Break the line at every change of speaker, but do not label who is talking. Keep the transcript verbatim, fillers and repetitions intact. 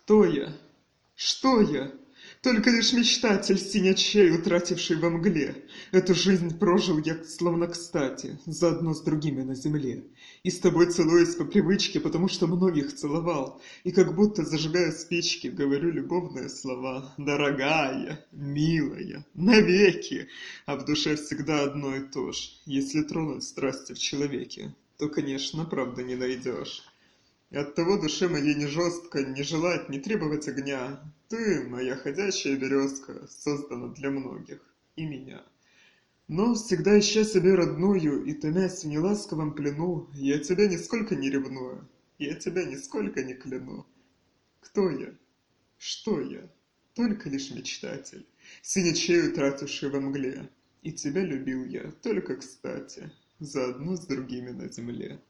Кто я? Что я? Только лишь мечтатель, синячей, утративший во мгле. Эту жизнь прожил я словно кстати, заодно с другими на земле. И с тобой целуюсь по привычке, потому что многих целовал. И как будто зажигая спички, говорю любовные слова. Дорогая, милая, навеки. А в душе всегда одно и то же. Если тронуть страсти в человеке, то, конечно, правда не найдешь. И оттого душе моей не жестко, не желать, не требовать огня. Ты, моя ходячая березка, создана для многих, и меня. Но, всегда ища себе родную и томясь в неласковом плену, я тебя нисколько не ревную, я тебя нисколько не кляну. Кто я? Что я? Только лишь мечтатель, синячей утративший во мгле. И тебя любил я только кстати, заодно с другими на земле.